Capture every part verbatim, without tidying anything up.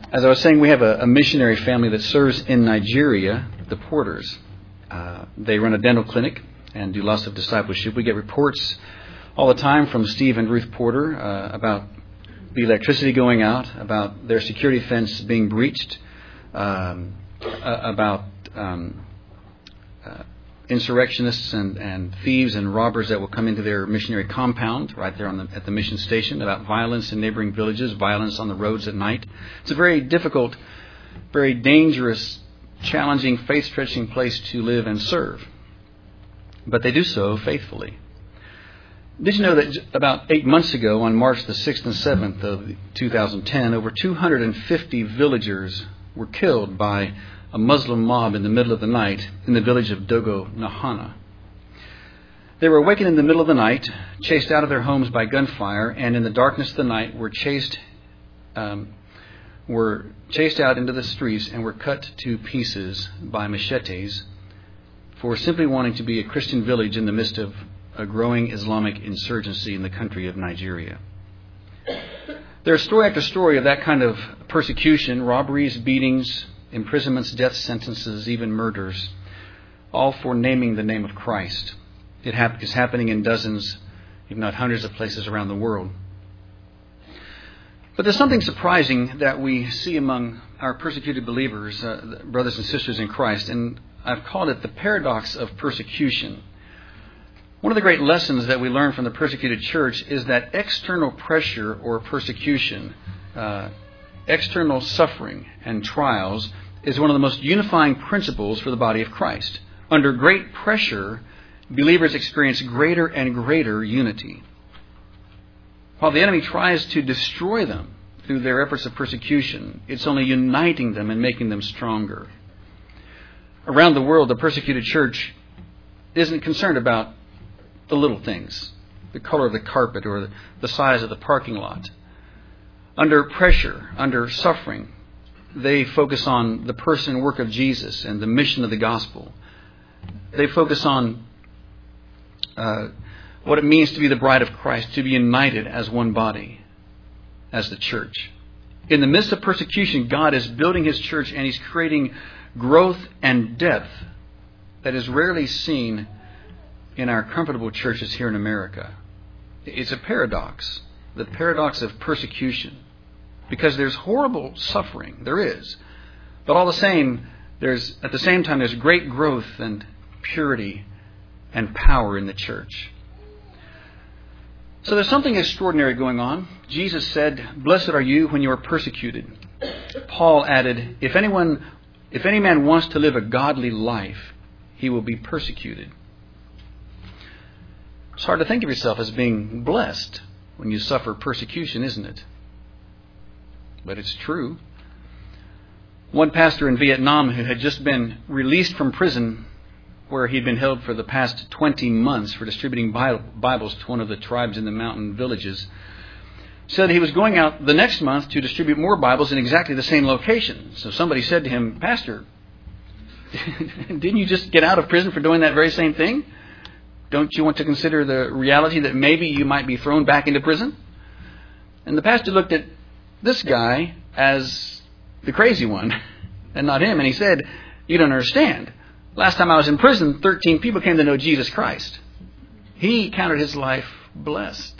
As I was saying, we have a, a missionary family that serves in Nigeria, the Porters. Uh, they run a dental clinic and do lots of discipleship. We get reports all the time from Steve and Ruth Porter uh, about the electricity going out, about their security fence being breached, um, uh, about um, uh, insurrectionists and, and thieves and robbers that will come into their missionary compound right there on the, at the mission station, about violence in neighboring villages, violence on the roads at night. It's a very difficult, very dangerous, challenging, faith-stretching place to live and serve. But they do so faithfully. Did you know that about eight months ago, on March the sixth and seventh of two thousand ten, over two hundred fifty villagers were killed by a Muslim mob in the middle of the night in the village of Dogo Nahana. They were awakened in the middle of the night, chased out of their homes by gunfire, and in the darkness of the night were chased um, were chased out into the streets and were cut to pieces by machetes for simply wanting to be a Christian village in the midst of a growing Islamic insurgency in the country of Nigeria. There's story after story of that kind of persecution, robberies, beatings, imprisonments, death sentences, even murders, all for naming the name of Christ. It hap- is happening in dozens, if not hundreds of places around the world. But there's something surprising that we see among our persecuted believers, uh, brothers and sisters in Christ, and I've called it the paradox of persecution. One of the great lessons that we learn from the persecuted church is that external pressure or persecution, uh, external suffering and trials, is one of the most unifying principles for the body of Christ. Under great pressure, believers experience greater and greater unity. While the enemy tries to destroy them through their efforts of persecution, it's only uniting them and making them stronger. Around the world, the persecuted church isn't concerned about the little things, the color of the carpet or the size of the parking lot. Under pressure, under suffering, they focus on the person and work of Jesus and the mission of the gospel. They focus on uh, what it means to be the bride of Christ, to be united as one body, as the church. In the midst of persecution, God is building His church and He's creating growth and depth that is rarely seen in our comfortable churches here in America. It's a paradox, the paradox of persecution. Because there's horrible suffering, there is. But all the same, there's at the same time there's great growth and purity and power in the church. So there's something extraordinary going on. Jesus said, "Blessed are you when you are persecuted." Paul added, "If anyone, if any man wants to live a godly life, he will be persecuted." It's hard to think of yourself as being blessed when you suffer persecution, isn't it? But it's true. One pastor in Vietnam who had just been released from prison where he'd been held for the past twenty months for distributing Bibles to one of the tribes in the mountain villages said he was going out the next month to distribute more Bibles in exactly the same location. So somebody said to him, "Pastor, didn't you just get out of prison for doing that very same thing? Don't you want to consider the reality that maybe you might be thrown back into prison?" And the pastor looked at this guy as the crazy one and not him. And he said, "You don't understand. Last time I was in prison, thirteen people came to know Jesus Christ." He counted his life blessed.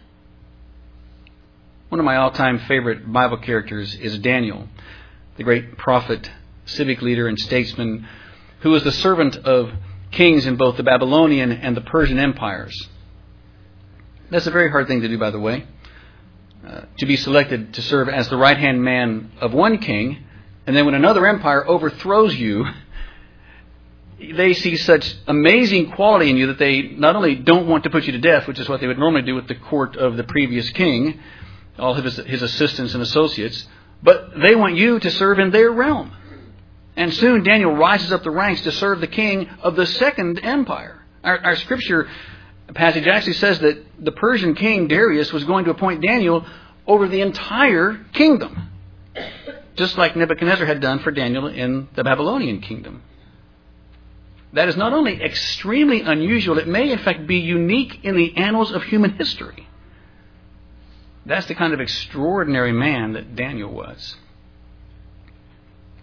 One of my all-time favorite Bible characters is Daniel, the great prophet, civic leader, and statesman who was the servant of kings in both the Babylonian and the Persian empires. That's a very hard thing to do, by the way. Uh, to be selected to serve as the right-hand man of one king, and then when another empire overthrows you, they see such amazing quality in you that they not only don't want to put you to death, which is what they would normally do with the court of the previous king, all of his, his assistants and associates, but they want you to serve in their realm. And soon Daniel rises up the ranks to serve the king of the second empire. Our, our scripture passage actually says that the Persian king Darius was going to appoint Daniel over the entire kingdom, just like Nebuchadnezzar had done for Daniel in the Babylonian kingdom. That is not only extremely unusual, it may in fact be unique in the annals of human history. That's the kind of extraordinary man that Daniel was.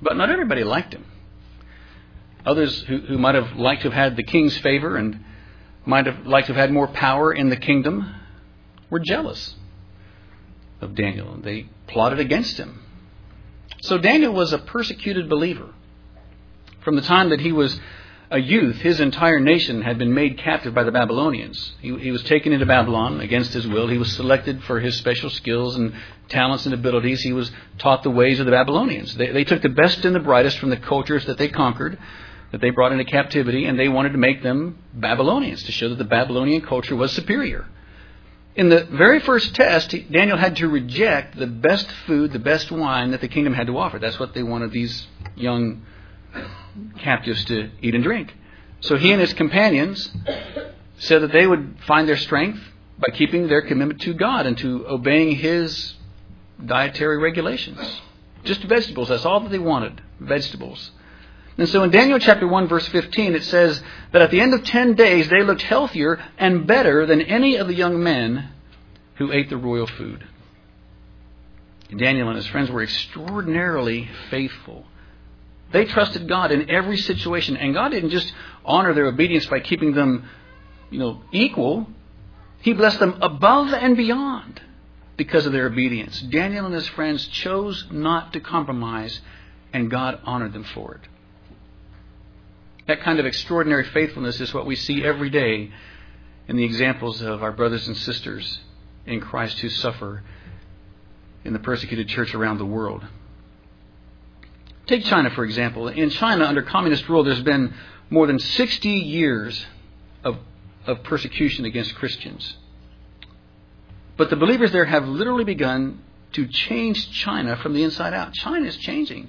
But not everybody liked him. Others who, who might have liked to have had the king's favor and might have liked to have had more power in the kingdom were jealous of Daniel. They plotted against him. So Daniel was a persecuted believer. From the time that he was a youth, his entire nation had been made captive by the Babylonians. He, he was taken into Babylon against his will. He was selected for his special skills and talents and abilities. He was taught the ways of the Babylonians. They, they took the best and the brightest from the cultures that they conquered, that they brought into captivity, and they wanted to make them Babylonians to show that the Babylonian culture was superior. In the very first test, Daniel had to reject the best food, the best wine that the kingdom had to offer. That's what they wanted these young captives to eat and drink. So he and his companions said that they would find their strength by keeping their commitment to God and to obeying His dietary regulations. Just vegetables. That's all that they wanted. Vegetables. And so in Daniel chapter one, verse fifteen, it says that at the end of ten days, they looked healthier and better than any of the young men who ate the royal food. Daniel and his friends were extraordinarily faithful. They trusted God in every situation. And God didn't just honor their obedience by keeping them, you know, equal. He blessed them above and beyond because of their obedience. Daniel and his friends chose not to compromise, and God honored them for it. That kind of extraordinary faithfulness is what we see every day in the examples of our brothers and sisters in Christ who suffer in the persecuted church around the world. Take China, for example. In China, under communist rule, there's been more than sixty years of, of persecution against Christians. But the believers there have literally begun to change China from the inside out. China is changing.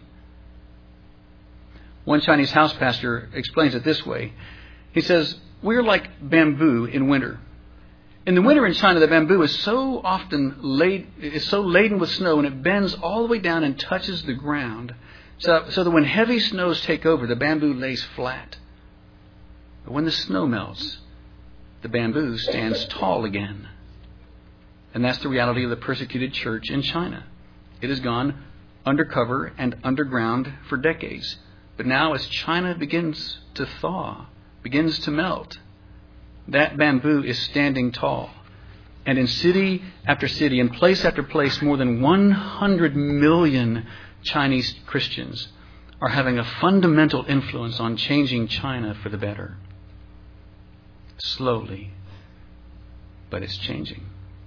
One Chinese house pastor explains it this way. He says, we're like bamboo in winter. In the winter in China, the bamboo is so often laid, is so laden with snow, and it bends all the way down and touches the ground. So, so that when heavy snows take over, the bamboo lays flat. But when the snow melts, the bamboo stands tall again. And that's the reality of the persecuted church in China. It has gone undercover and underground for decades. But now as China begins to thaw, begins to melt, that bamboo is standing tall. And in city after city, in place after place, more than one hundred million Chinese Christians are having a fundamental influence on changing China for the better. Slowly, but it's changing.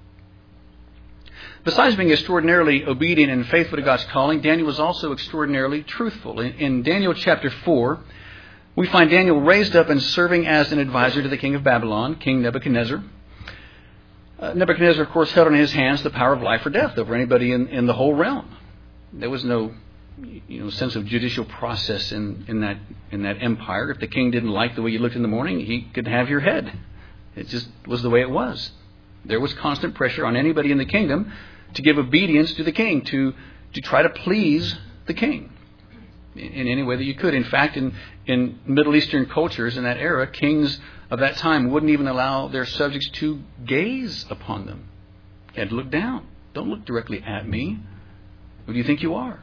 Besides being extraordinarily obedient and faithful to God's calling, Daniel was also extraordinarily truthful. In, in Daniel chapter four, we find Daniel raised up and serving as an advisor to the king of Babylon, King Nebuchadnezzar. Uh, Nebuchadnezzar, of course, held in his hands the power of life or death over anybody in, in the whole realm. There was no, you know, sense of judicial process in, in that in that empire. If the king didn't like the way you looked in the morning, he could have your head. It just was the way it was. There was constant pressure on anybody in the kingdom to give obedience to the king, to to try to please the king in, in any way that you could. In fact, in, in Middle Eastern cultures in that era, kings of that time wouldn't even allow their subjects to gaze upon them. You had to look down. Don't look directly at me. Who do you think you are?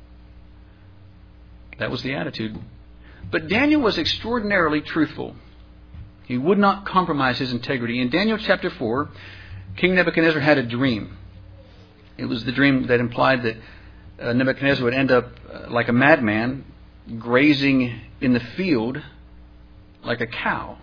That was the attitude. But Daniel was extraordinarily truthful. He would not compromise his integrity. In Daniel chapter four, King Nebuchadnezzar had a dream. It was the dream that implied that uh, Nebuchadnezzar would end up uh, like a madman, grazing in the field like a cow.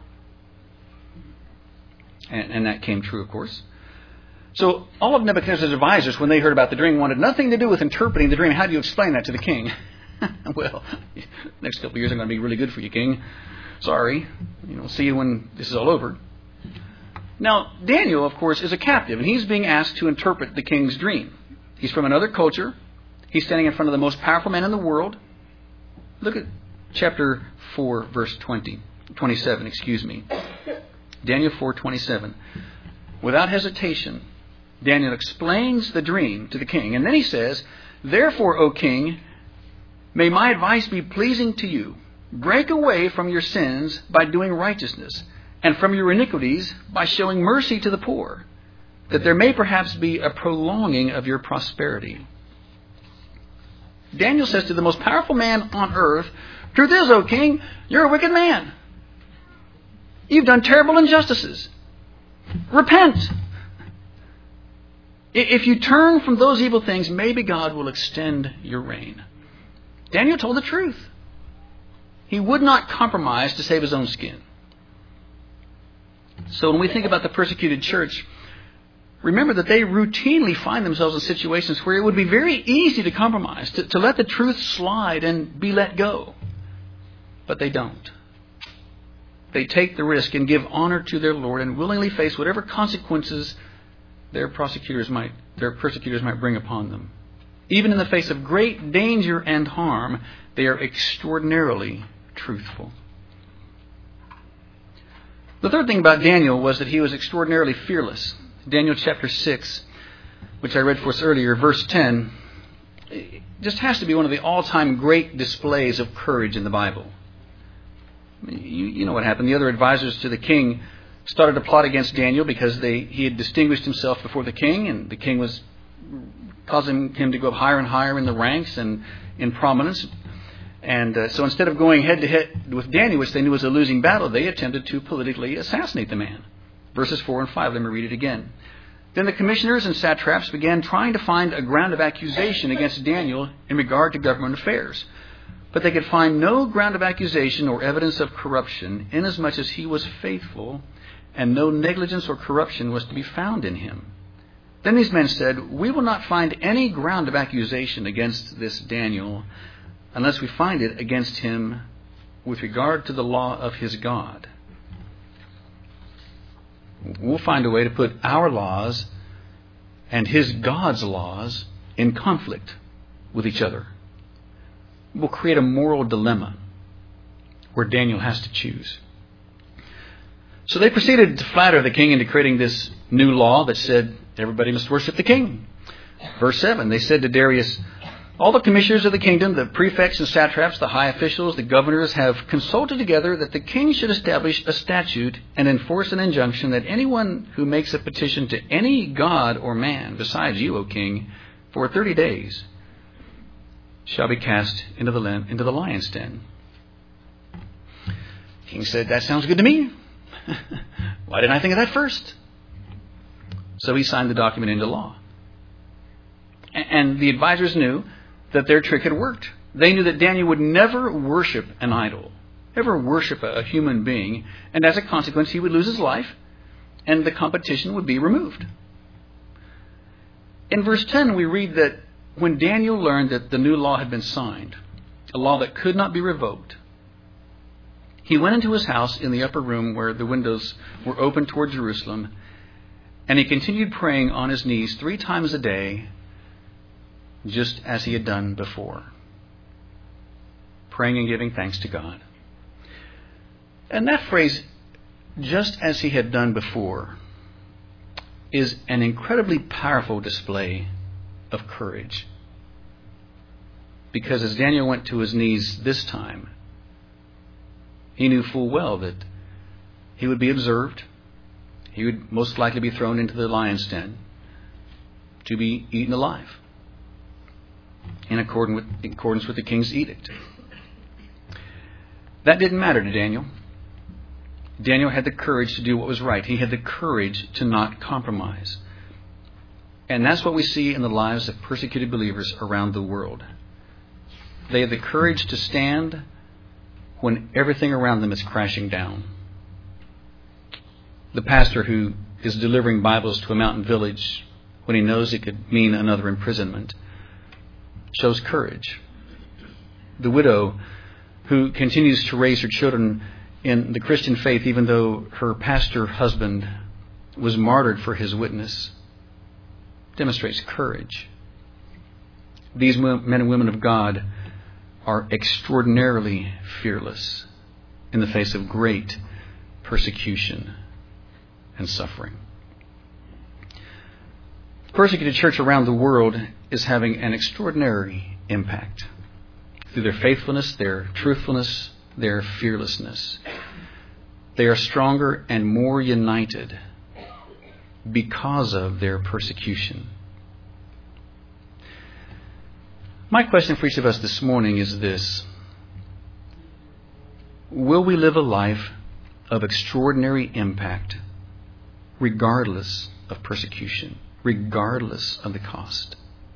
And, and that came true, of course. So all of Nebuchadnezzar's advisors, when they heard about the dream, wanted nothing to do with interpreting the dream. How do you explain that to the king? Well, next couple of years are going to be really good for you, king. Sorry. You know, see you when this is all over. Now, Daniel, of course, is a captive, and he's being asked to interpret the king's dream. He's from another culture. He's standing in front of the most powerful man in the world. Look at chapter four, verse twenty, twenty-seven, excuse me. Daniel four, twenty-seven. Without hesitation, Daniel explains the dream to the king, and then he says, "Therefore, O king, may my advice be pleasing to you. Break away from your sins by doing righteousness, and from your iniquities by showing mercy to the poor, that there may perhaps be a prolonging of your prosperity." Daniel says to the most powerful man on earth, "Truth is, O king, you're a wicked man. You've done terrible injustices. Repent. If you turn from those evil things, maybe God will extend your reign." Daniel told the truth. He would not compromise to save his own skin. So when we think about the persecuted church, remember that they routinely find themselves in situations where it would be very easy to compromise, to, to let the truth slide and be let go. But they don't. They take the risk and give honor to their Lord and willingly face whatever consequences their prosecutors might, their persecutors might bring upon them. Even in the face of great danger and harm, they are extraordinarily truthful. The third thing about Daniel was that he was extraordinarily fearless. Daniel chapter six, which I read for us earlier, verse ten, just has to be one of the all-time great displays of courage in the Bible. You, you know what happened. The other advisors to the king started a plot against Daniel because they he had distinguished himself before the king, and the king was causing him to go up higher and higher in the ranks and in prominence. And uh, so instead of going head-to-head with Daniel, which they knew was a losing battle, they attempted to politically assassinate the man. Verses four and five, let me read it again. Then the commissioners and satraps began trying to find a ground of accusation against Daniel in regard to government affairs. But they could find no ground of accusation or evidence of corruption, inasmuch as he was faithful, and no negligence or corruption was to be found in him. Then these men said, "We will not find any ground of accusation against this Daniel, unless we find it against him with regard to the law of his God. We'll find a way to put our laws and his God's laws in conflict with each other. We'll create a moral dilemma where Daniel has to choose." So they proceeded to flatter the king into creating this new law that said everybody must worship the king. Verse seven, they said to Darius, "All the commissioners of the kingdom, the prefects and satraps, the high officials, the governors have consulted together that the king should establish a statute and enforce an injunction that anyone who makes a petition to any god or man besides you, O king, for thirty days shall be cast into the, into the lion's den." The king said, "That sounds good to me. Why didn't I think of that first?" So he signed the document into law. And the advisors knew that their trick had worked. They knew that Daniel would never worship an idol, ever worship a human being, and as a consequence he would lose his life and the competition would be removed. In verse ten we read that when Daniel learned that the new law had been signed, a law that could not be revoked, he went into his house in the upper room where the windows were open toward Jerusalem, and he continued praying on his knees three times a day, just as he had done before. Praying and giving thanks to God. And that phrase, "just as he had done before," is an incredibly powerful display of courage. Because as Daniel went to his knees this time, he knew full well that he would be observed. He would most likely be thrown into the lion's den to be eaten alive, in accordance with, in accordance with the king's edict. That didn't matter to Daniel. Daniel had the courage to do what was right. He had the courage to not compromise. And that's what we see in the lives of persecuted believers around the world. They have the courage to stand when everything around them is crashing down. The pastor who is delivering Bibles to a mountain village when he knows it could mean another imprisonment shows courage. The widow who continues to raise her children in the Christian faith even though her pastor husband was martyred for his witness demonstrates courage. These men and women of God are extraordinarily fearless in the face of great persecution and suffering. The persecuted church around the world is having an extraordinary impact through their faithfulness, their truthfulness, their fearlessness. They are stronger and more united because of their persecution. My question for each of us this morning is this: will we live a life of extraordinary impact regardless of persecution, regardless of the cost?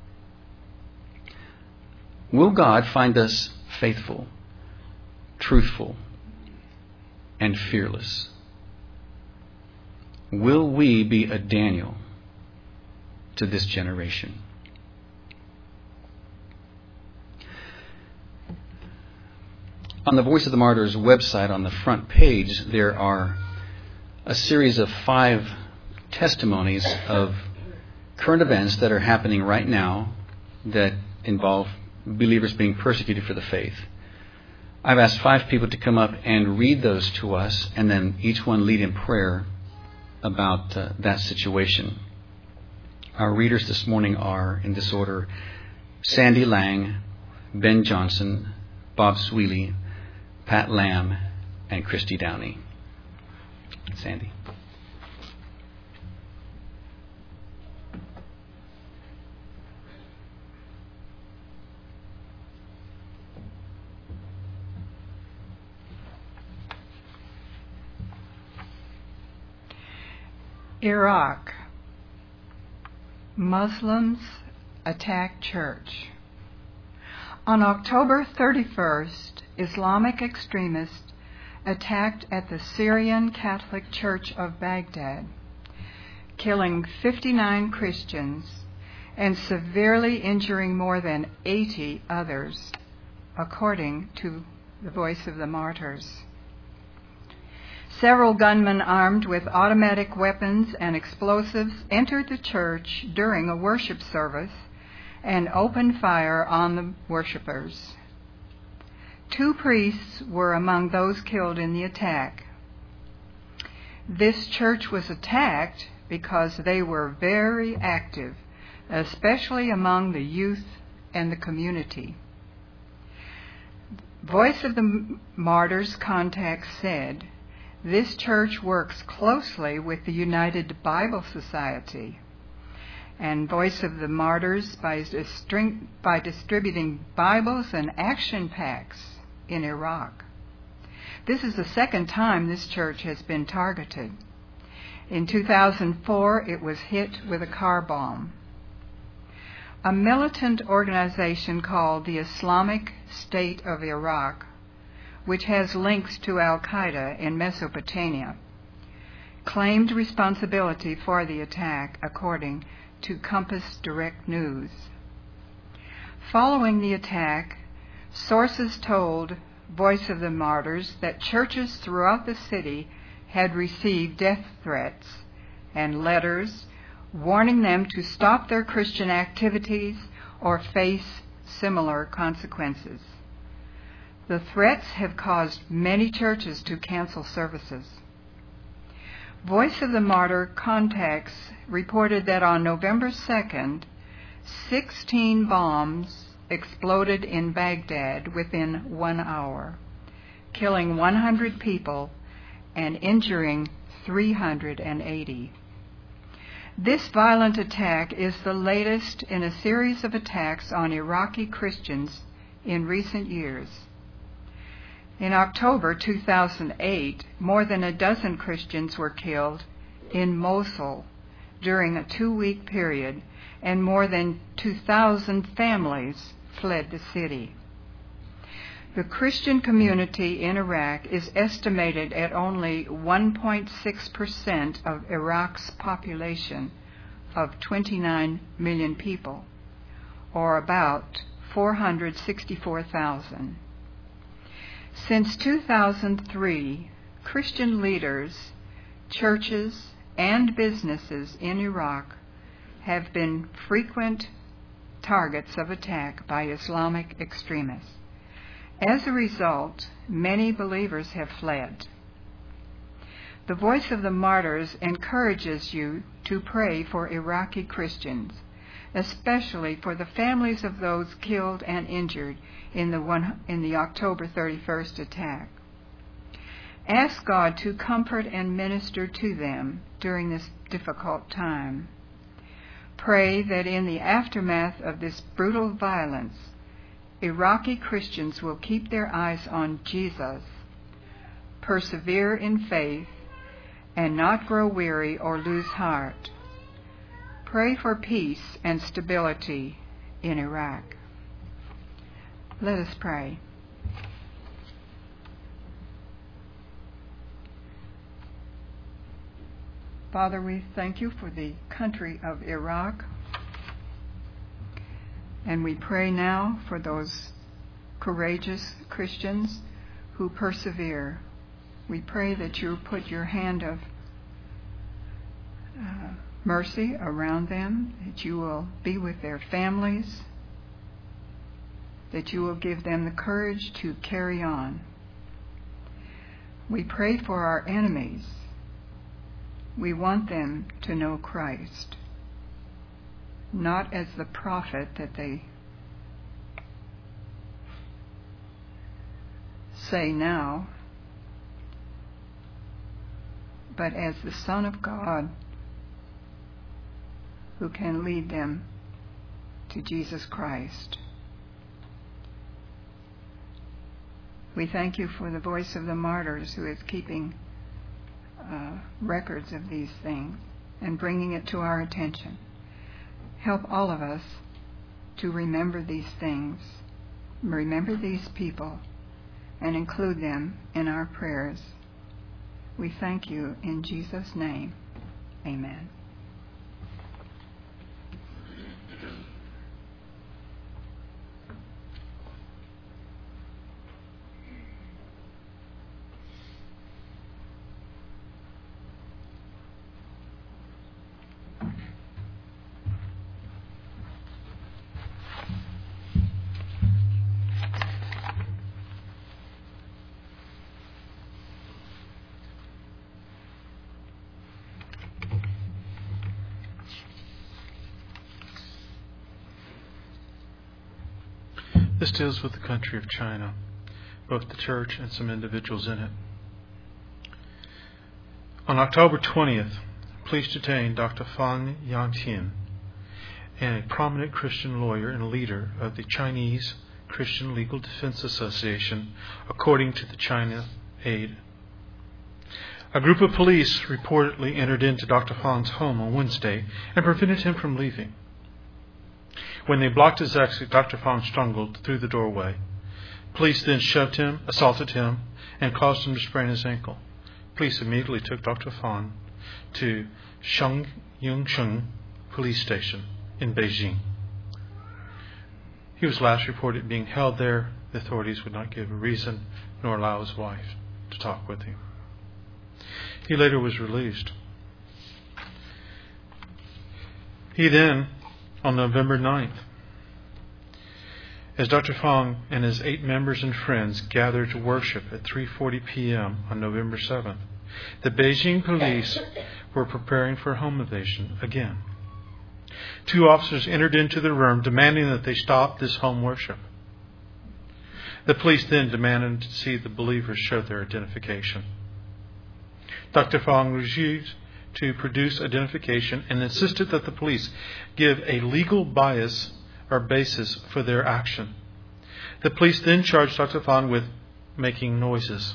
Will God find us faithful, truthful, and fearless? Will we be a Daniel to this generation? On the Voice of the Martyrs website, on the front page, there are a series of five testimonies of current events that are happening right now that involve believers being persecuted for the faith. I've asked five people to come up and read those to us, and then each one lead in prayer about uh, that situation. Our readers this morning are, in this order, Sandy Lang, Ben Johnson, Bob Sweely, Pat Lamb, and Christy Downey. Sandy. Iraq. Muslims attack church. On October thirty-first, Islamic extremists attacked at the Syrian Catholic Church of Baghdad, killing fifty-nine Christians and severely injuring more than eighty others, according to the Voice of the Martyrs. Several gunmen armed with automatic weapons and explosives entered the church during a worship service and opened fire on the worshipers. Two priests were among those killed in the attack. This church was attacked because they were very active, especially among the youth and the community. Voice of the Martyrs contact said, "This church works closely with the United Bible Society and Voice of the Martyrs by, distri- by distributing Bibles and action packs in Iraq. This is the second time this church has been targeted. In two thousand four, it was hit with a car bomb. A militant organization called the Islamic State of Iraq, which has links to Al-Qaeda in Mesopotamia, claimed responsibility for the attack, according to Compass Direct News. Following the attack, sources told Voice of the Martyrs that churches throughout the city had received death threats and letters warning them to stop their Christian activities or face similar consequences. The threats have caused many churches to cancel services. Voice of the Martyr contacts reported that on November second, sixteen bombs exploded in Baghdad within one hour, killing one hundred people and injuring three hundred eighty. This violent attack is the latest in a series of attacks on Iraqi Christians in recent years. In October two thousand eight, more than a dozen Christians were killed in Mosul during a two-week period, and more than two thousand families fled the city. The Christian community in Iraq is estimated at only one point six percent of Iraq's population of twenty-nine million people, or about four hundred sixty-four thousand. Since two thousand three, Christian leaders, churches, and businesses in Iraq have been frequent targets of attack by Islamic extremists. As a result, many believers have fled. The Voice of the Martyrs encourages you to pray for Iraqi Christians, especially for the families of those killed and injured in the, one, in the October thirty-first attack. Ask God to comfort and minister to them during this difficult time. Pray that in the aftermath of this brutal violence, Iraqi Christians will keep their eyes on Jesus, persevere in faith, and not grow weary or lose heart. Pray for peace and stability in Iraq. Let us pray. Father, we thank you for the country of Iraq, and we pray now for those courageous Christians who persevere. We pray that you put your hand of uh, mercy around them, that you will be with their families, that you will give them the courage to carry on. We pray for our enemies. We want them to know Christ, not as the prophet that they say now, but as the Son of God who can lead them to Jesus Christ. We thank you for the Voice of the Martyrs, who is keeping uh, records of these things and bringing it to our attention. Help all of us to remember these things, remember these people, and include them in our prayers. We thank you in Jesus' name. Amen. This deals with the country of China, both the church and some individuals in it. On October twentieth, police detained Doctor Fan Yantian, a prominent Christian lawyer and leader of the Chinese Christian Legal Defense Association, according to the China Aid. A group of police reportedly entered into Doctor Fan's home on Wednesday and prevented him from leaving. When they blocked his exit, Doctor Fan struggled through the doorway. Police then shoved him, assaulted him, and caused him to sprain his ankle. Police immediately took Doctor Fan to Shangyongsheng Police Station in Beijing. He was last reported being held there. The authorities would not give a reason nor allow his wife to talk with him. He later was released. He then, on November ninth, as Doctor Fang and his eight members and friends gathered to worship at three forty p.m. on November seventh, the Beijing police were preparing for a home invasion again. Two officers entered into the room demanding that they stop this home worship. The police then demanded to see the believers show their identification. Doctor Fang refused to produce identification and insisted that the police give a legal bias or basis for their action. The police then charged Doctor Fan with making noises.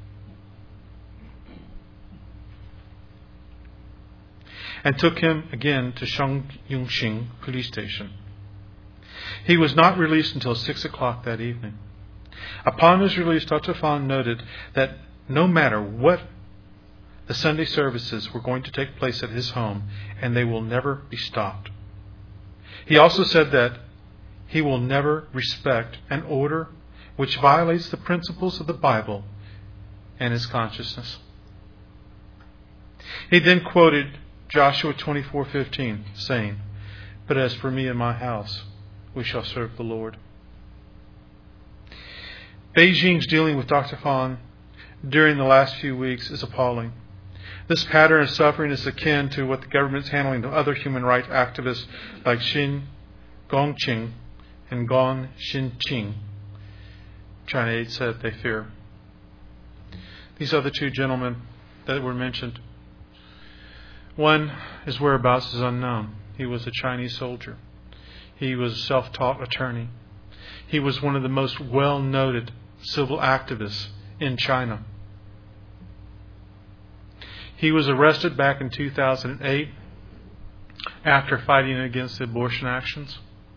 And took him again to Shangyongsheng Police Station. He was not released until six o'clock that evening. Upon his release, Doctor Fan noted that no matter what, the Sunday services were going to take place at his home, and they will never be stopped. He also said that he will never respect an order which violates the principles of the Bible and his consciousness. He then quoted Joshua twenty-four fifteen, saying, "But as for me and my house, we shall serve the Lord." Beijing's dealing with Doctor Fan during the last few weeks is appalling. This pattern of suffering is akin to what the government's handling of other human rights activists like Xin Gongqing and Gong Xinqing. China Aid said they fear. These other two gentlemen that were mentioned, one, his whereabouts is unknown. He was a Chinese soldier. He was a self-taught attorney. He was one of the most well-noted civil activists in China. He was arrested back in two thousand eight after fighting against the abortion actions.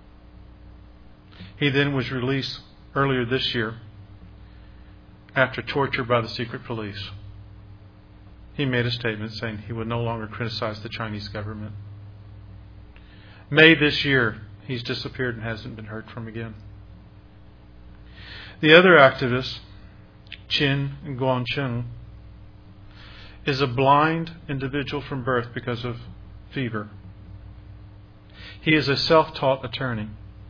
He then was released earlier this year after torture by the secret police. He made a statement saying he would no longer criticize the Chinese government. May this year, he's disappeared and hasn't been heard from again. The other activist, Qin Guangcheng, is a blind individual from birth because of fever. He is a self-taught attorney.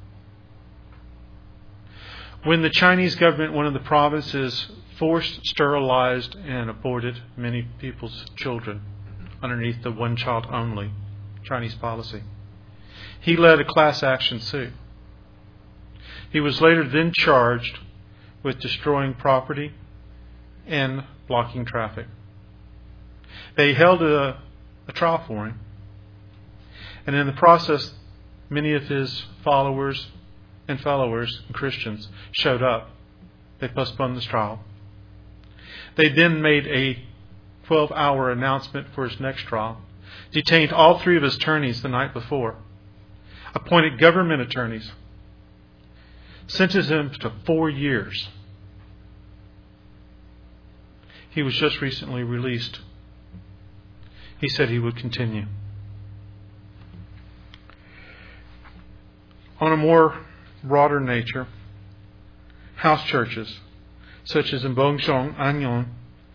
When the Chinese government, one of the provinces, forced, sterilized, and aborted many people's children underneath the one child only Chinese policy, he led a class action suit. He was later then charged with destroying property and blocking traffic. They held a, a trial for him, and in the process, many of his followers and followers and Christians showed up. They postponed this trial. They then made a twelve-hour announcement for his next trial, detained all three of his attorneys the night before, appointed government attorneys, sentenced him to four years. He was just recently released. He said he would continue. On a more broader nature, house churches, such as in Bongshong, Anyang,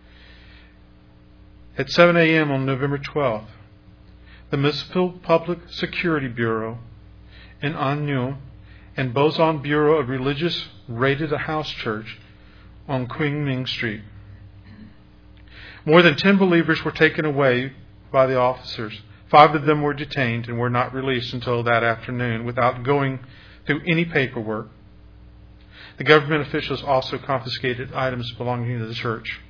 at seven a.m. on November twelfth, the Municipal Public Security Bureau in Anyang and Bozan Bureau of Religious raided a house church on Qingming Street. More than ten believers were taken away by the officers. Five of them were detained and were not released until that afternoon without going through any paperwork. The government officials also confiscated items belonging to the church.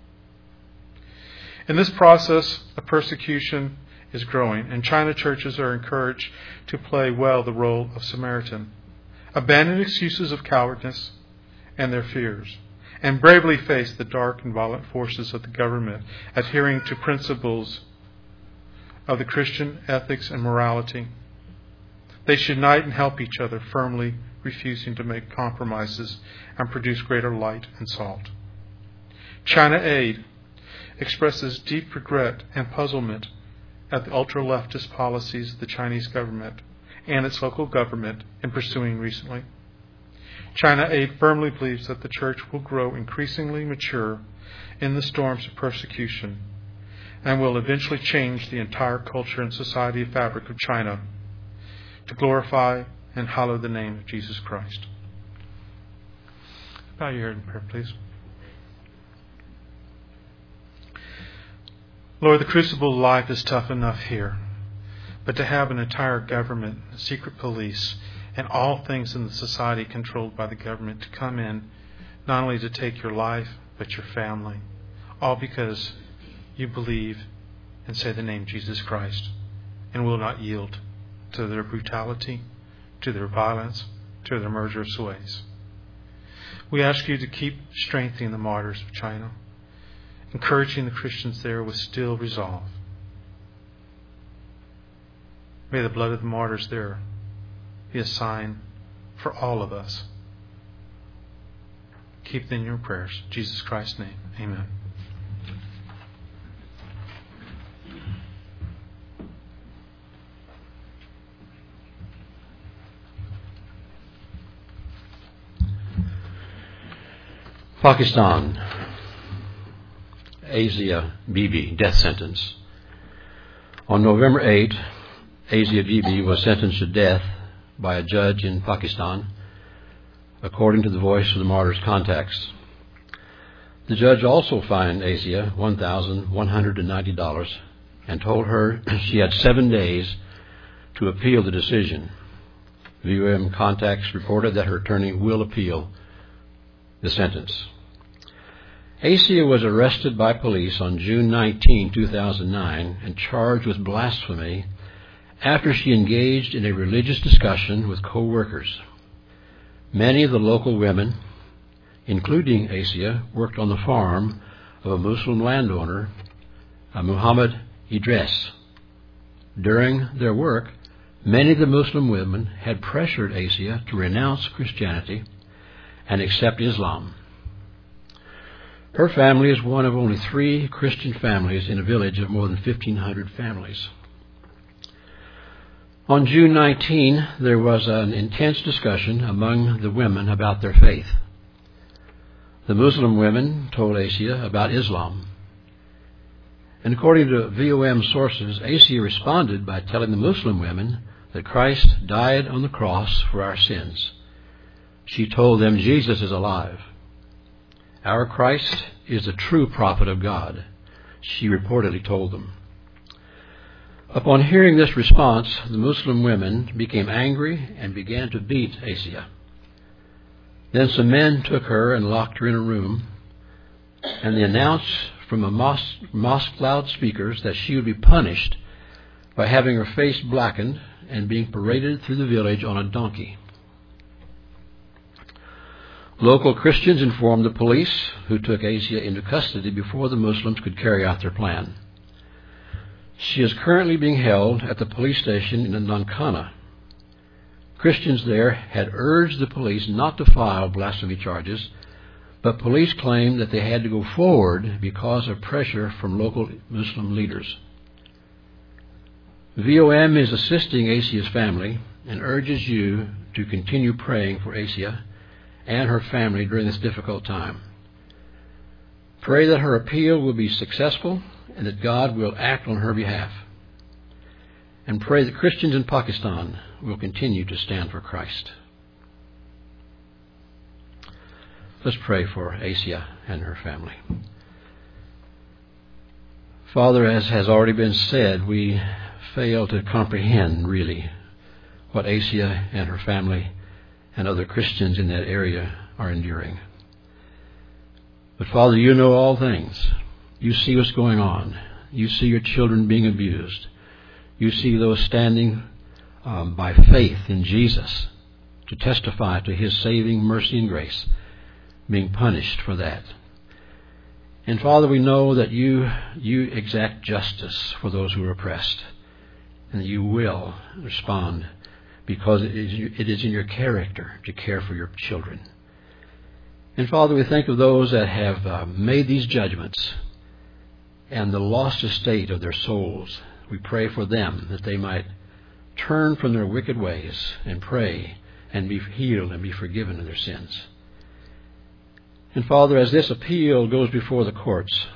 In this process, the persecution is growing, and China churches are encouraged to play well the role of Samaritan, abandon excuses of cowardice and their fears, and bravely face the dark and violent forces of the government, adhering to principles of the Christian ethics and morality. They should unite and help each other, firmly refusing to make compromises and produce greater light and salt. China Aid expresses deep regret and puzzlement at the ultra-leftist policies of the Chinese government and its local government in pursuing recently. China Aid firmly believes that the church will grow increasingly mature in the storms of persecution and will eventually change the entire culture and society fabric of China to glorify and hallow the name of Jesus Christ. Bow your head in prayer, please. Lord, the crucible of life is tough enough here, but to have an entire government, a secret police, and all things in the society controlled by the government to come in, not only to take your life, but your family, all because you believe and say the name Jesus Christ and will not yield to their brutality, to their violence, to their murderous ways. We ask you to keep strengthening the martyrs of China, encouraging the Christians there with still resolve. May the blood of the martyrs there be a sign for all of us. Keep them in your prayers. In Jesus Christ's name, amen. Pakistan, Asia Bibi, death sentence. On November eighth, Asia Bibi was sentenced to death by a judge in Pakistan, according to the Voice of the Martyrs contacts. The judge also fined Asia one thousand one hundred ninety dollars and told her she had seven days to appeal the decision. V U M contacts reported that her attorney will appeal the sentence. Asia was arrested by police on June nineteenth, two thousand nine and charged with blasphemy after she engaged in a religious discussion with co-workers. Many of the local women, including Asia, worked on the farm of a Muslim landowner, Muhammad Idris. During their work, many of the Muslim women had pressured Asia to renounce Christianity and accept Islam. Her family is one of only three Christian families in a village of more than fifteen hundred families. On June nineteenth, there was an intense discussion among the women about their faith. The Muslim women told Asia about Islam. And according to V O M sources, Asia responded by telling the Muslim women that Christ died on the cross for our sins. She told them Jesus is alive. Our Christ is the true prophet of God, she reportedly told them. Upon hearing this response, the Muslim women became angry and began to beat Asia. Then some men took her and locked her in a room, and they announced from a mosque, mosque loudspeakers that she would be punished by having her face blackened and being paraded through the village on a donkey. Local Christians informed the police, who took Asia into custody before the Muslims could carry out their plan. She is currently being held at the police station in Nankana. Christians there had urged the police not to file blasphemy charges, but police claimed that they had to go forward because of pressure from local Muslim leaders. V O M is assisting Asia's family and urges you to continue praying for Asia and her family during this difficult time. Pray that her appeal will be successful and that God will act on her behalf. And pray that Christians in Pakistan will continue to stand for Christ. Let's pray for Asia and her family. Father, as has already been said, we fail to comprehend really what Asia and her family and other Christians in that area are enduring. But Father, you know all things. You see what's going on. You see your children being abused. You see those standing um, by faith in Jesus to testify to his saving mercy and grace being punished for that. And Father, we know that you you exact justice for those who are oppressed, and that you will respond because it is, it is in your character to care for your children. And Father, we think of those that have uh, made these judgments and the lost estate of their souls. We pray for them that they might turn from their wicked ways and pray and be healed and be forgiven of their sins. And Father, as this appeal goes before the courts,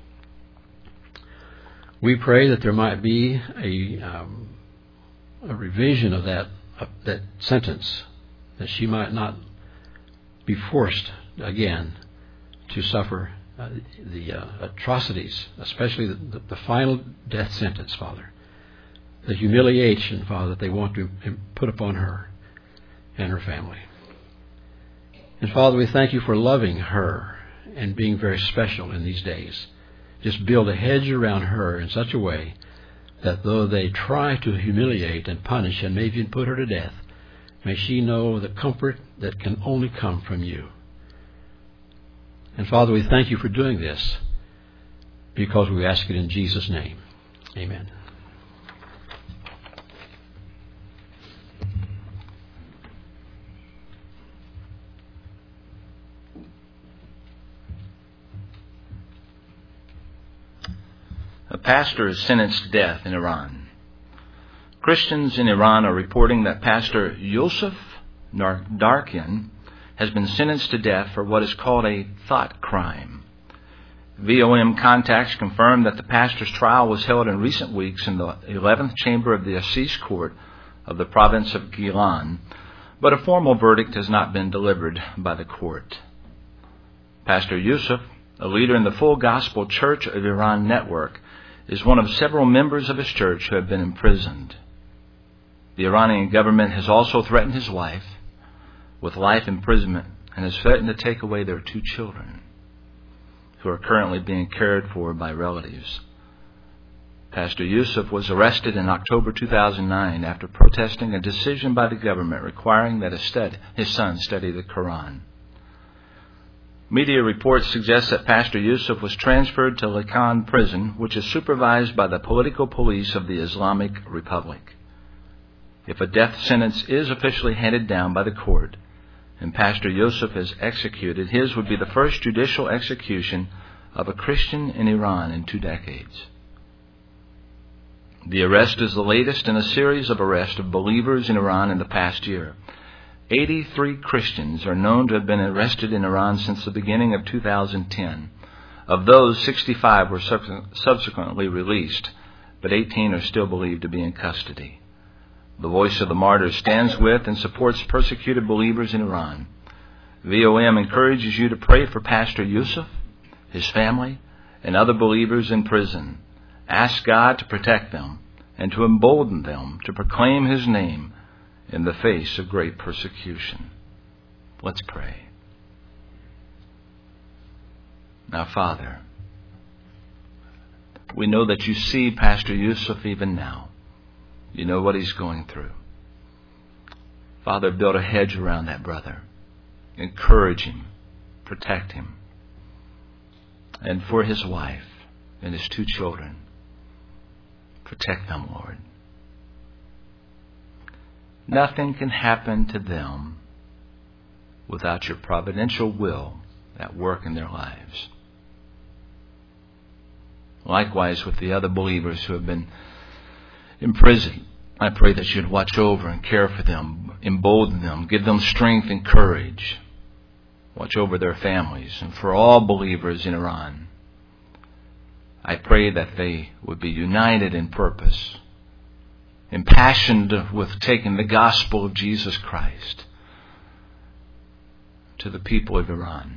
we pray that there might be a, um, a revision of that, of that sentence, that she might not be forced again to suffer uh, the uh, atrocities, especially the, the, the final death sentence, Father. The humiliation, Father, that they want to put upon her and her family. And Father, we thank you for loving her and being very special in these days. Just build a hedge around her in such a way that though they try to humiliate and punish and maybe even put her to death, may she know the comfort that can only come from you. And Father, we thank you for doing this because we ask it in Jesus' name. Amen. A pastor is sentenced to death in Iran. Christians in Iran are reporting that Pastor Yusuf Darkian has been sentenced to death for what is called a thought crime. V O M contacts confirmed that the pastor's trial was held in recent weeks in the eleventh chamber of the Assize Court of the province of Gilan, but a formal verdict has not been delivered by the court. Pastor Yusuf, a leader in the Full Gospel Church of Iran network, is one of several members of his church who have been imprisoned. The Iranian government has also threatened his wife with life imprisonment and has threatened to take away their two children, who are currently being cared for by relatives. Pastor Yusuf was arrested in October two thousand nine after protesting a decision by the government requiring that his, stud- his son study the Quran. Media reports suggest that Pastor Yusuf was transferred to Lakan prison, which is supervised by the political police of the Islamic Republic. If a death sentence is officially handed down by the court and Pastor Yusuf is executed, his would be the first judicial execution of a Christian in Iran in two decades. The arrest is the latest in a series of arrests of believers in Iran in the past year. eighty-three Christians are known to have been arrested in Iran since the beginning of two thousand ten. Of those, sixty-five were subsequently released, but eighteen are still believed to be in custody. The Voice of the Martyrs stands with and supports persecuted believers in Iran. V O M encourages you to pray for Pastor Yusuf, his family, and other believers in prison. Ask God to protect them and to embolden them to proclaim His name in the face of great persecution. Let's pray. Now, Father, we know that you see Pastor Yusuf even now. You know what he's going through. Father, build a hedge around that brother. Encourage him. Protect him. And for his wife and his two children, protect them, Lord. Nothing can happen to them without your providential will at work in their lives. Likewise with the other believers who have been imprisoned, I pray that you'd watch over and care for them, embolden them, give them strength and courage. Watch over their families. And for all believers in Iran, I pray that they would be united in purpose, impassioned with taking the gospel of Jesus Christ to the people of Iran.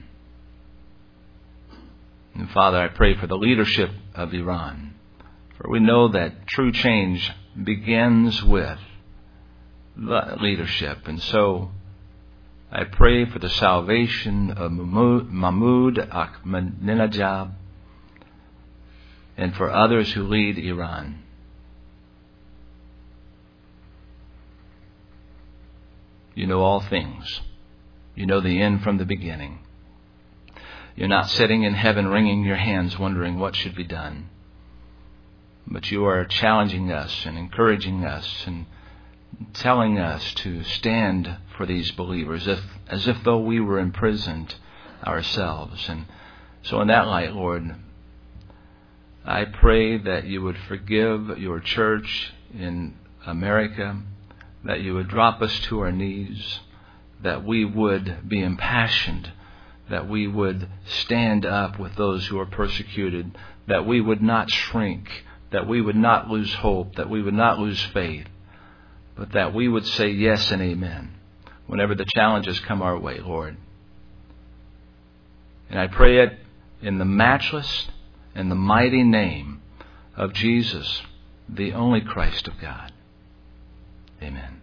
And Father, I pray for the leadership of Iran, for we know that true change begins with the leadership. And so I pray for the salvation of Mahmoud Ahmadinejad and for others who lead Iran. You know all things. You know the end from the beginning. You're not sitting in heaven wringing your hands wondering what should be done. But you are challenging us and encouraging us and telling us to stand for these believers as if, as if though we were imprisoned ourselves. And so in that light, Lord, I pray that you would forgive your church in America, that you would drop us to our knees, that we would be impassioned, that we would stand up with those who are persecuted, that we would not shrink, that we would not lose hope, that we would not lose faith, but that we would say yes and amen whenever the challenges come our way, Lord. And I pray it in the matchless and the mighty name of Jesus, the only Christ of God. Amen.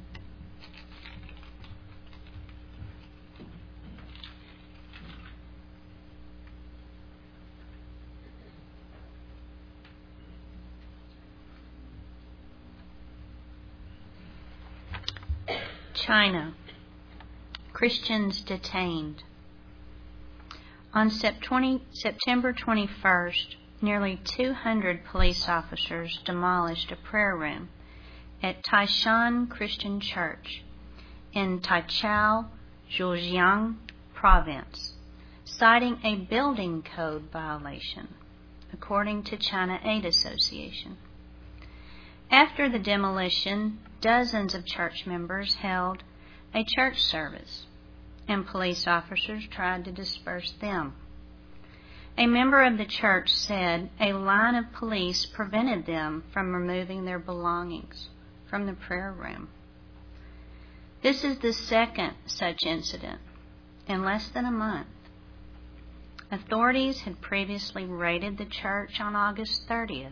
China. Christians detained. On September twenty-first, nearly two hundred police officers demolished a prayer room at Taishan Christian Church in Taichou, Zhejiang Province, citing a building code violation, according to China Aid Association. After the demolition, dozens of church members held a church service, and police officers tried to disperse them. A member of the church said a line of police prevented them from removing their belongings from the prayer room. This is the second such incident in less than a month. Authorities had previously raided the church on August thirtieth.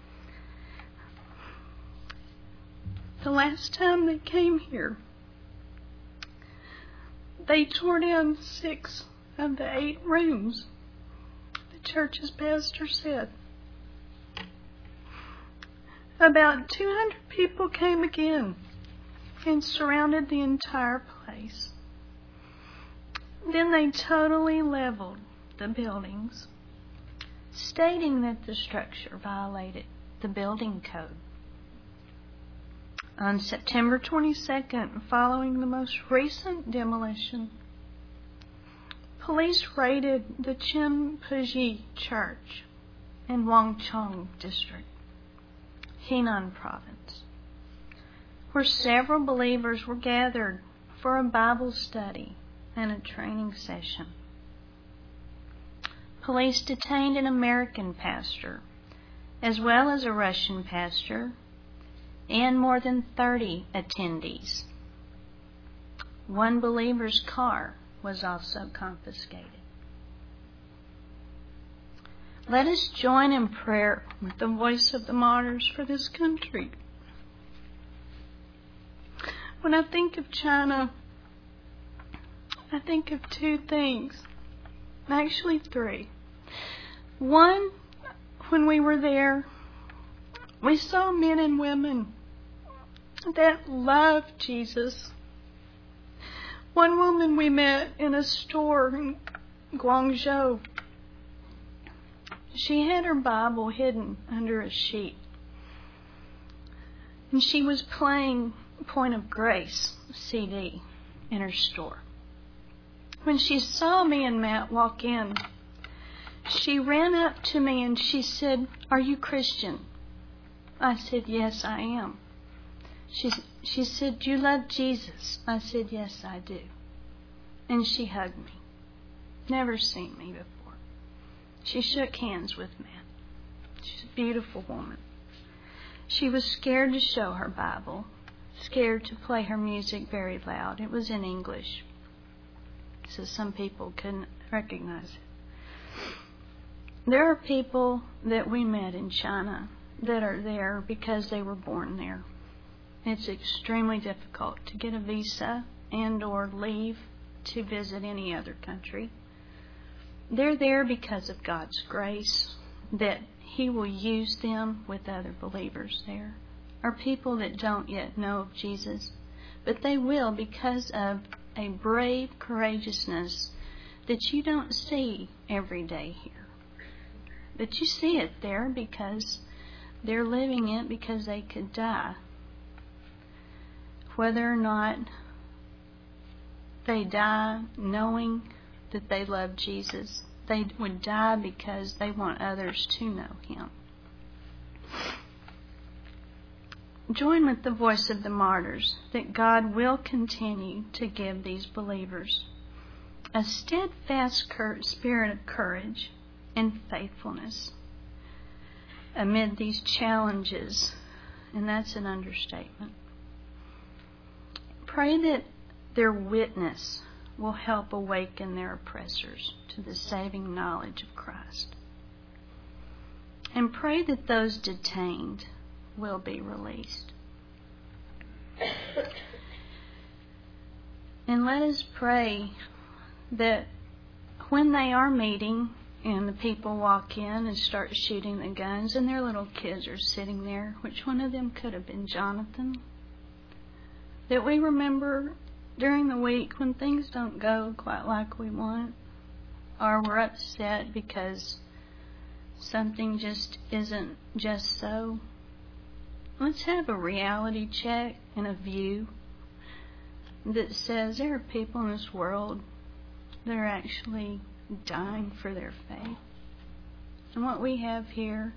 The last time they came here, they tore down six of the eight rooms, the church's pastor said. about two hundred people came again and surrounded the entire place. Then they totally leveled the buildings, stating that the structure violated the building code. On September twenty-second, following the most recent demolition, police raided the Chinpuji Church in Wangchong District, Henan Province, where several believers were gathered for a Bible study and a training session. Police detained an American pastor, as well as a Russian pastor, and more than thirty attendees. One believer's car was also confiscated. Let us join in prayer with the voice of the martyrs for this country. When I think of China, I think of two things, actually three. One, when we were there, we saw men and women that loved Jesus. One woman we met in a store in Guangzhou, she had her Bible hidden under a sheet, and she was playing Point of Grace C D in her store. When she saw me and Matt walk in, she ran up to me and she said, "Are you Christian?" I said, "Yes, I am." She, she said, "Do you love Jesus?" I said, "Yes, I do." And she hugged me. Never seen me before. She shook hands with Matt. She's a beautiful woman. She was scared to show her Bible, scared to play her music very loud. It was in English, so some people couldn't recognize it. There are people that we met in China that are there because they were born there. It's extremely difficult to get a visa and or leave to visit any other country. They're there because of God's grace, that He will use them with other believers there. Are people that don't yet know of Jesus, but they will because of a brave courageousness that you don't see every day here. But you see it there because they're living it, because they could die. Whether or not they die knowing that they love Jesus, they would die because they want others to know Him. Join with the voice of the martyrs that God will continue to give these believers a steadfast spirit of courage and faithfulness amid these challenges, and that's an understatement. Pray that their witness will help awaken their oppressors to the saving knowledge of Christ. And pray that those detained will be released. And let us pray that when they are meeting and the people walk in and start shooting the guns and their little kids are sitting there, which one of them could have been Jonathan, that we remember during the week when things don't go quite like we want, or we're upset because something just isn't just so, let's have a reality check and a view that says there are people in this world that are actually dying for their faith. And what we have here,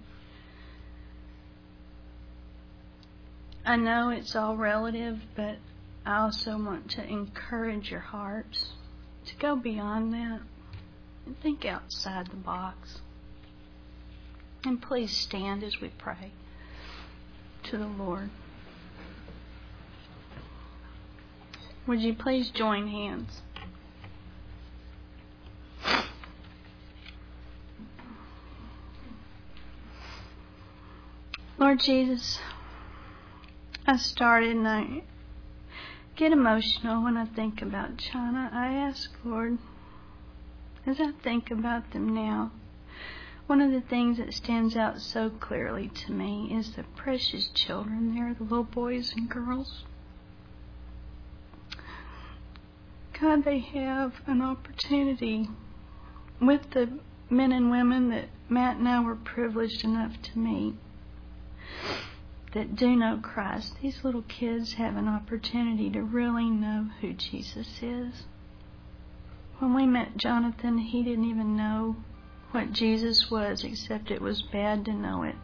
I know it's all relative, but I also want to encourage your hearts to go beyond that and think outside the box. And please stand as we pray to the Lord. Would you please join hands? Lord Jesus, I started and I get emotional when I think about China. I ask, Lord, as I think about them now, one of the things that stands out so clearly to me is the precious children there, the little boys and girls. God, they have an opportunity with the men and women that Matt and I were privileged enough to meet that do know Christ. These little kids have an opportunity to really know who Jesus is. When we met Jonathan, he didn't even know what Jesus was, except it was bad to know it.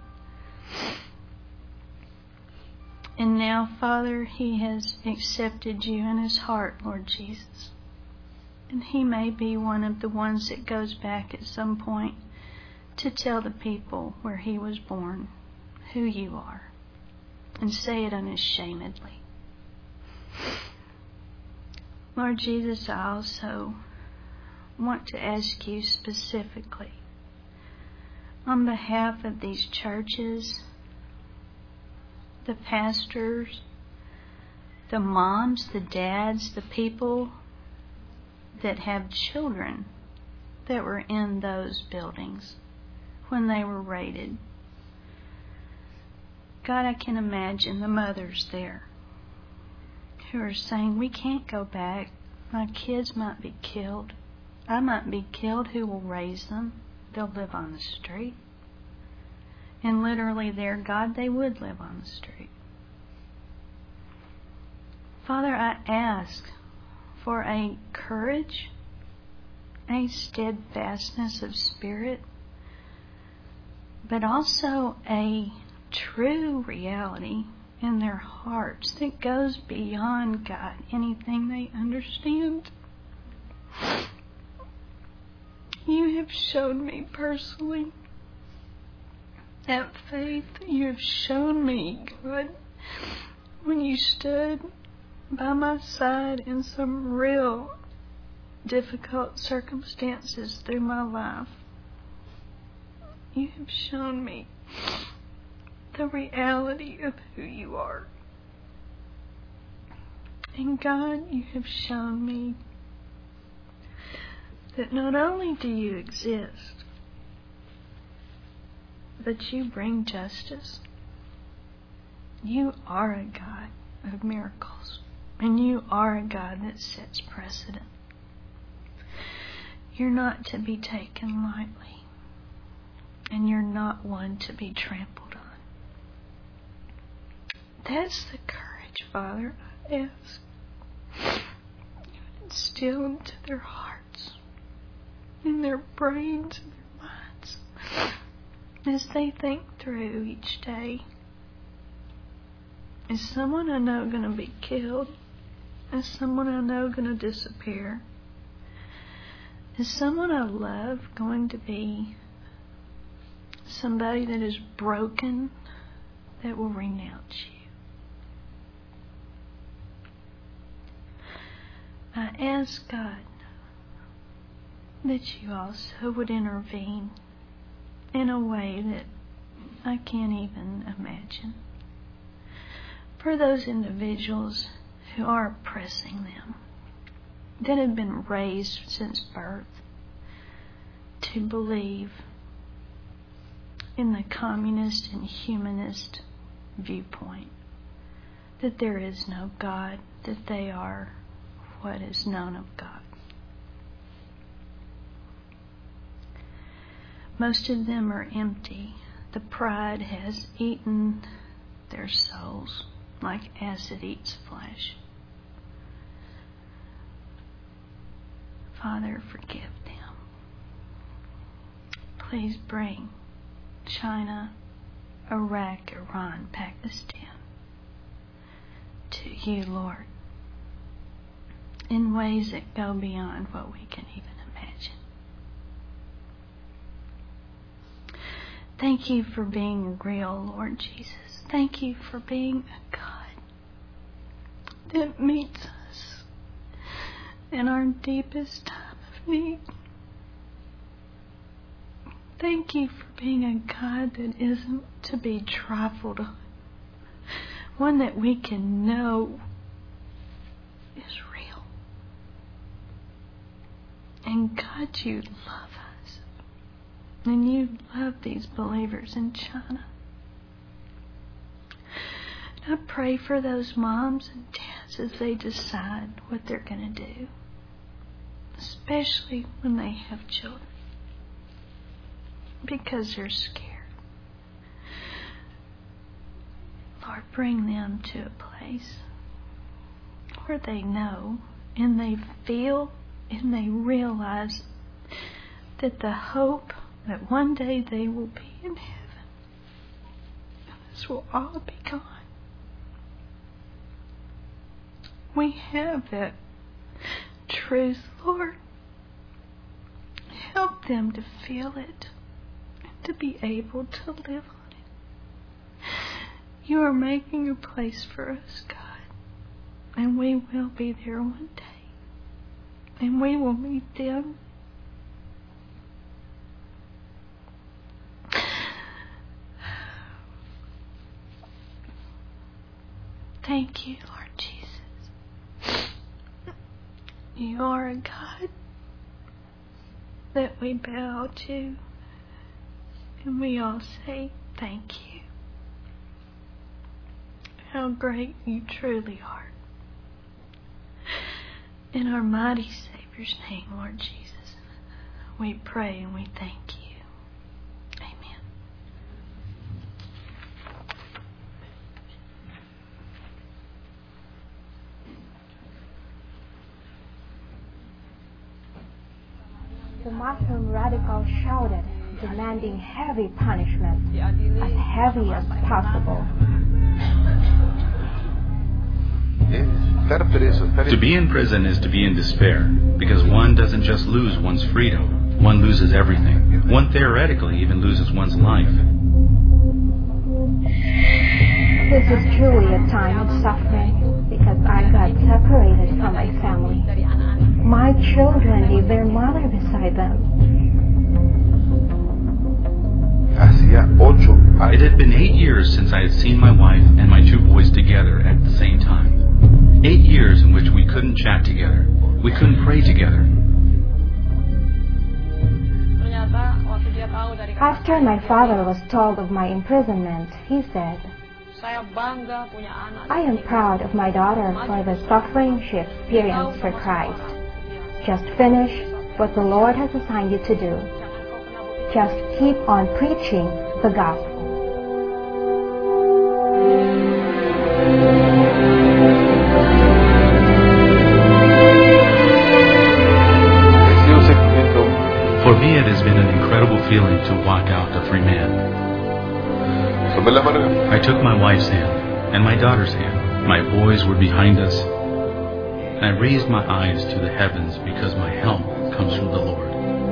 And now, Father, he has accepted you in his heart, Lord Jesus. And he may be one of the ones that goes back at some point to tell the people where he was born who you are, and say it unashamedly. Lord Jesus, I also want to ask you specifically on behalf of these churches, the pastors, the moms, the dads, the people that have children that were in those buildings when they were raided. God, I can imagine the mothers there who are saying, we can't go back. My kids might be killed. I might be killed. Who will raise them? They'll live on the street. And literally there, God, they would live on the street. Father, I ask for a courage, a steadfastness of spirit, but also a true reality in their hearts that goes beyond, God, anything they understand. You have shown me personally that faith. You have shown me, God, when you stood by my side in some real difficult circumstances through my life. You have shown me the reality of who you are. And God, you have shown me that not only do you exist, but you bring justice. You are a God of miracles, and you are a God that sets precedent. You're not to be taken lightly, and you're not one to be trampled on. That's the courage, Father, I ask you would instill into their hearts, in their brains, in their minds, as they think through each day. Is someone I know going to be killed? Is someone I know going to disappear? Is someone I love going to be somebody that is broken, that will renounce you? I ask God that you also would intervene in a way that I can't even imagine. For those individuals who are oppressing them, that have been raised since birth to believe in the communist and humanist viewpoint, that there is no God, that they are what is known of God. Most of them are empty. The pride has eaten their souls like acid eats flesh. Father, forgive them. Please bring China, Iraq, Iran, Pakistan to you, Lord, in ways that go beyond what we can even imagine. Thank you for being real, Lord Jesus. Thank you for being a God that meets us in our deepest time of need. Thank you for being a God that isn't to be trifled on. One that we can know is real. And God, you love us. And you love these believers in China. I pray for those moms and dads as they decide what they're going to do, especially when they have children, because they're scared. Lord, bring them to a place where they know and they feel and they realize that the hope that one day they will be in heaven, this will all be gone. We have that truth, Lord. Help them to feel it and to be able to live on it. You are making a place for us, God, and we will be there one day, and we will meet them. Thank you, Lord Jesus. You are a God that we bow to, and we all say thank you. How great you truly are. In our mighty Savior's name, Lord Jesus, we pray and we thank you. Amen. The Muslim radical shouted, demanding heavy punishment, as heavy as possible. To be in prison is to be in despair, because one doesn't just lose one's freedom, one loses everything. One theoretically even loses one's life. This is truly a time of suffering, because I got separated from my family. My children leave their mother beside them. It had been eight years since I had seen my wife and my two boys together at the same time. Eight years in which we couldn't chat together. We couldn't pray together. After my father was told of my imprisonment, he said, I am proud of my daughter for the suffering she experienced for Christ. Just finish what the Lord has assigned you to do. Just keep on preaching the gospel. For me, it has been an incredible feeling to walk out a free man. I took my wife's hand and my daughter's hand. My boys were behind us. And I raised my eyes to the heavens because my help comes from the Lord.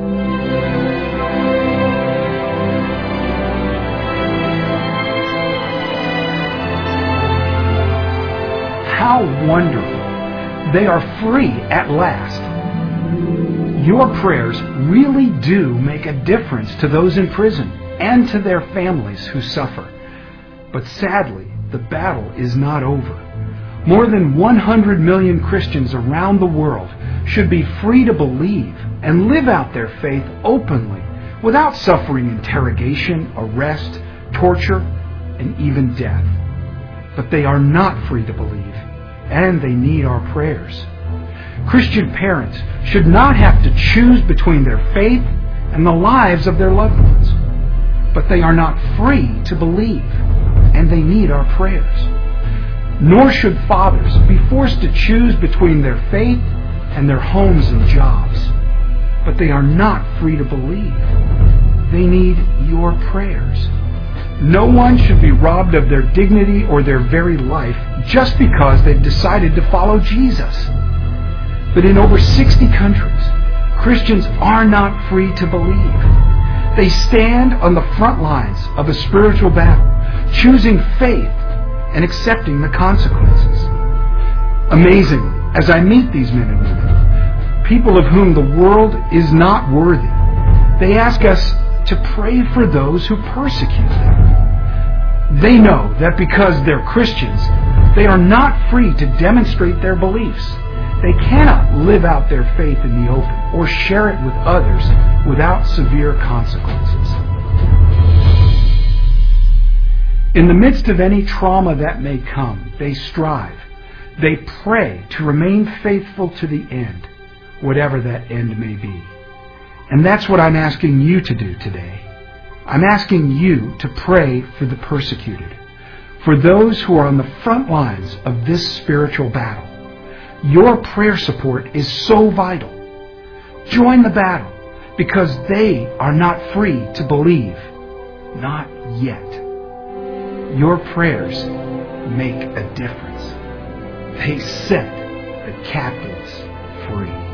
How wonderful! They are free at last. Your prayers really do make a difference to those in prison and to their families who suffer. But sadly, the battle is not over. More than one hundred million Christians around the world should be free to believe and live out their faith openly without suffering interrogation, arrest, torture, and even death. But they are not free to believe, and they need our prayers. Christian parents should not have to choose between their faith and the lives of their loved ones. But they are not free to believe, and they need our prayers. Nor should fathers be forced to choose between their faith and their homes and jobs. But they are not free to believe. They need your prayers. No one should be robbed of their dignity or their very life just because they've decided to follow Jesus. But in over sixty countries, Christians are not free to believe. They stand on the front lines of a spiritual battle, choosing faith and accepting the consequences. Amazingly, as I meet these men and women, people of whom the world is not worthy, they ask us to pray for those who persecute them. They know that because they're Christians, they are not free to demonstrate their beliefs. They cannot live out their faith in the open or share it with others without severe consequences. In the midst of any trauma that may come, they strive. They pray to remain faithful to the end, whatever that end may be. And that's what I'm asking you to do today. I'm asking you to pray for the persecuted, for those who are on the front lines of this spiritual battle. Your prayer support is so vital. Join the battle, because they are not free to believe. Not yet. Your prayers make a difference. They set the captives free.